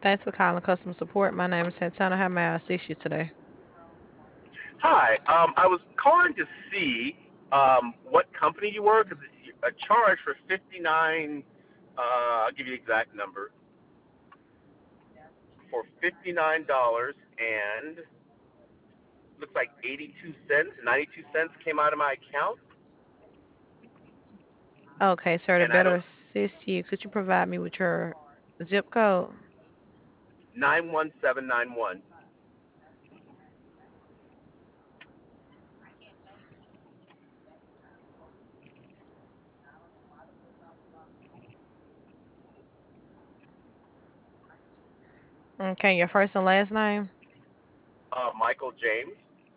Thanks for calling customer support. My name is Santana. How may I assist you today? Hi. I was calling to see what company you were because a charge for 59. I'll give you the exact number for $59 and looks like 82 cents, 92 cents came out of my account, Okay, sir, to and I better don't assist you, could you provide me with your zip code? 91791. Okay, your first and last name? Michael James.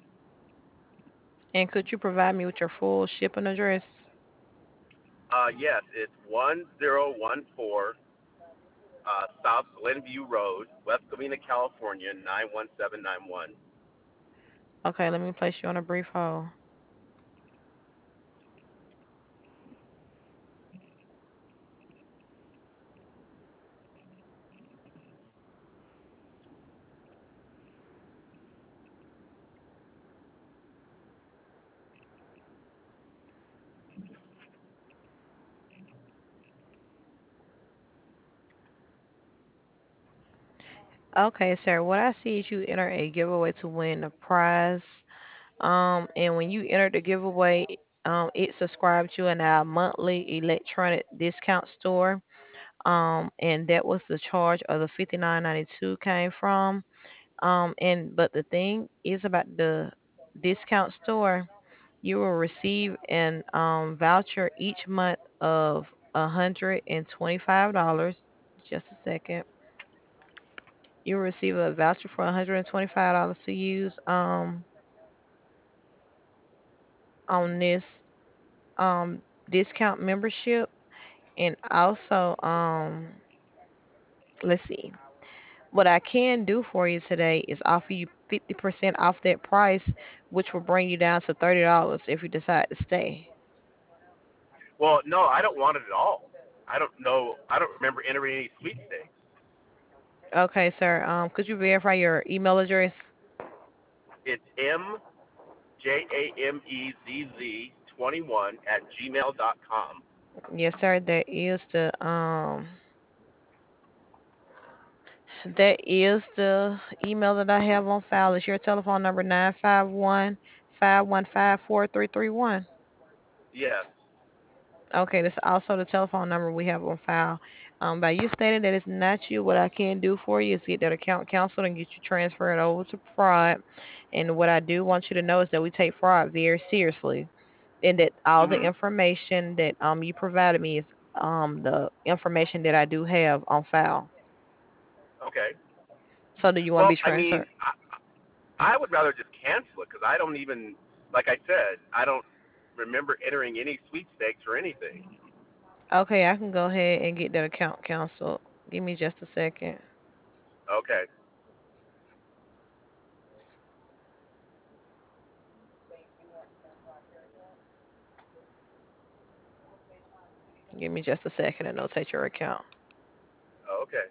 And could you provide me with your full shipping address? Yes, it's 1014 South Glenview Road, West Covina, California 91791. Okay, let me place you on a brief hold. Okay, sir, what I see is you enter a giveaway to win a prize. And when you enter the giveaway, it subscribes you in our monthly electronic discount store. And that was the charge of the 59.92 came from. And but the thing is about the discount store, you will receive an voucher each month of $125. Just a second. You will receive a voucher for $125 to use on this discount membership. And also let's see. What I can do for you today is offer you 50% off that price, which will bring you down to $30 if you decide to stay. Well, no, I don't want it at all. I don't know. I don't remember entering any sweepstakes. Okay, sir. Could you verify your email address? It's mjamezz21 at gmail.com. Yes, sir. That is the email that I have on file. Is your telephone number 951-515-4331? Yes. Okay, that's also the telephone number we have on file. By you stating that it's not you, what I can do for you is get that account canceled and get you transferred over to fraud. And what I do want you to know is that we take fraud very seriously, and that all the Mhm. information that you provided me is the information that I do have on file. Okay. So do you want to Well, be I mean, transferred? I would rather just cancel it because I don't even, like I said, I don't remember entering any sweepstakes or anything. Okay, I can go ahead and get that account canceled. Give me just a second. Okay. Give me just a second and notate your account. Okay.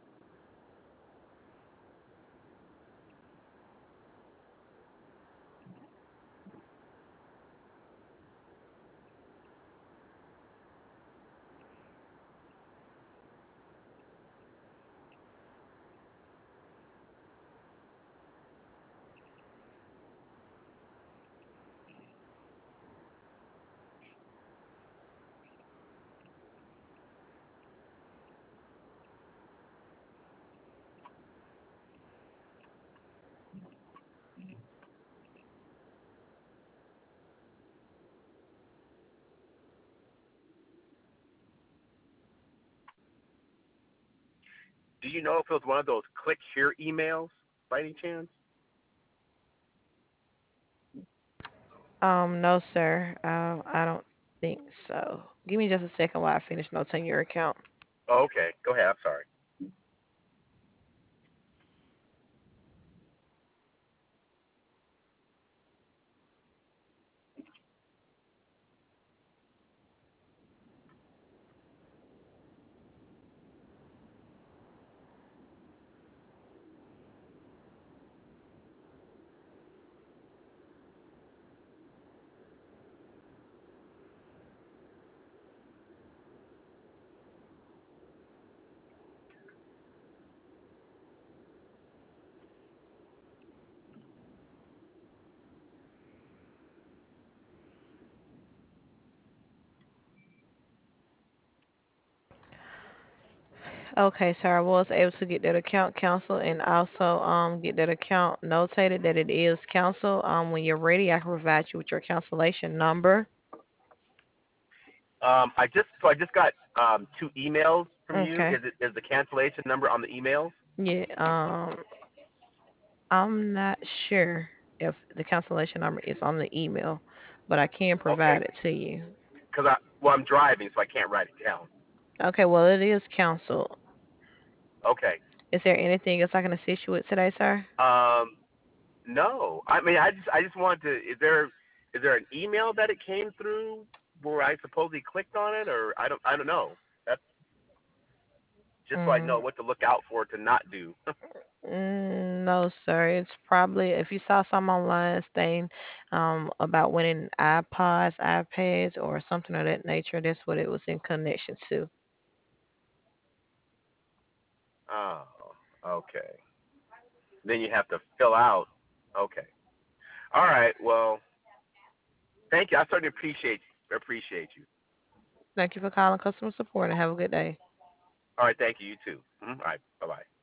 Do you know if it was one of those click here emails by any chance? No, sir. I don't think so. Give me just a second while I finish notating your account. Oh, okay. Go ahead. I'm sorry. Okay, sir. I was able to get that account canceled and also get that account notated that it is canceled. When you're ready, I can provide you with your cancellation number. I just got two emails from you. Okay. Is the cancellation number on the emails? Yeah. I'm not sure if the cancellation number is on the email, but I can Okay, provide it to you. because I'm driving, so I can't write it down. Okay. Well, it is canceled. Okay. Is there anything else I can assist you with today, sir? Um, no, I mean I just wanted to. Is there an email that it came through where I supposedly clicked on it, or I don't know. That's just so I know Mm. what to look out for to not do. No, sir. It's probably if you saw some online thing about winning iPods, iPads, or something of that nature. That's what it was in connection to. Oh, okay. Then you have to fill out. Okay. All right. Well, thank you. I certainly appreciate you. Thank you for calling customer support and have a good day. All right. Thank you. You too. All right. Bye bye.